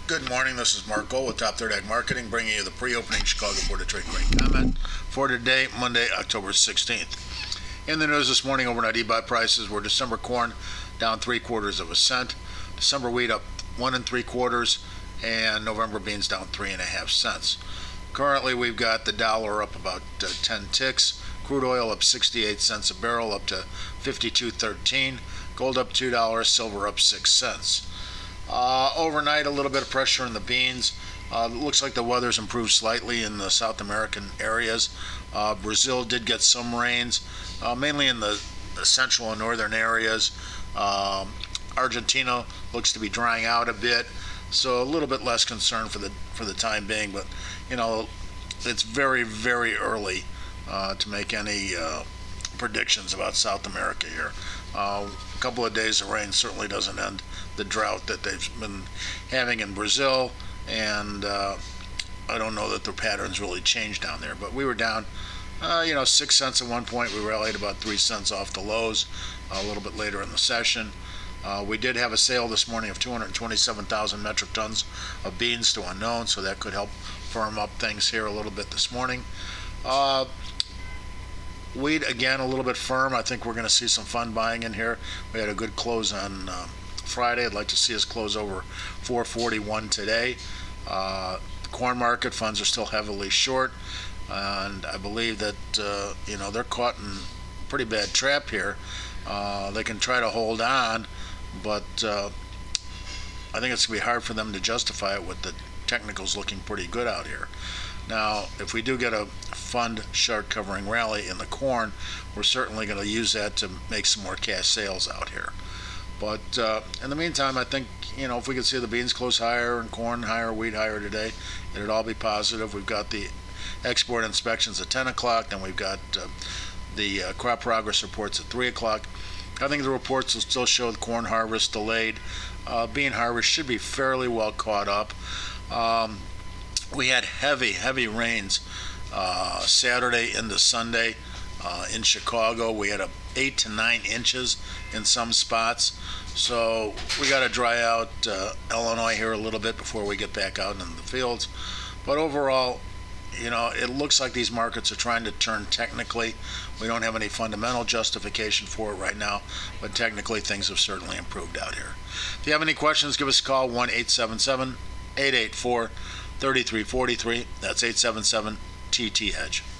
Good morning, this is Mark Gold with Top Third Ag Marketing, bringing you the pre-opening Chicago Board of Trade grain comment for today, Monday, October 16th. In the news this morning, overnight e-buy prices were December corn down 3/4 of a cent, December wheat up 1 3/4, and November beans down 3.5 cents. Currently, we've got the dollar up about 10 ticks, crude oil up 68 cents a barrel, up to 52.13, gold up $2, silver up 6 cents. Overnight, a little bit of pressure in the beans. Looks like the weather's improved slightly in the South American areas. Brazil did get some rains, mainly in the central and northern areas. Argentina looks to be drying out a bit, so a little bit less concern for the time being. But it's very, very early to make any predictions about South America here. A couple of days of rain certainly doesn't end the drought that they've been having in Brazil, and I don't know that the patterns really changed down there. But we were down 6 cents at one point. We rallied about 3 cents off the lows a little bit later in the session. We did have a sale this morning of 227,000 metric tons of beans to unknown, so that could help firm up things here a little bit this morning. Wheat, again, a little bit firm. I think we're going to see some fun buying in here. We had a good close on Friday. I'd like to see us close over 441 today. Corn market funds are still heavily short, and I believe that they're caught in a pretty bad trap here. They can try to hold on, but I think it's going to be hard for them to justify it with the technicals looking pretty good out here. Now, if we do get a fund short covering rally in the corn, we're certainly going to use that to make some more cash sales out here. But in the meantime, I think, if we could see the beans close higher and corn higher, wheat higher today, it'd all be positive. We've got the export inspections at 10 o'clock, then we've got the crop progress reports at 3 o'clock. I think the reports will still show the corn harvest delayed. Bean harvest should be fairly well caught up. We had heavy rains Saturday into Sunday in Chicago. We had 8 to 9 inches in some spots. So we got to dry out Illinois here a little bit before we get back out into the fields. But overall, it looks like these markets are trying to turn technically. We don't have any fundamental justification for it right now, but technically things have certainly improved out here. If you have any questions, give us a call, 1-877-884-3343. That's 877-TT-HEDGE.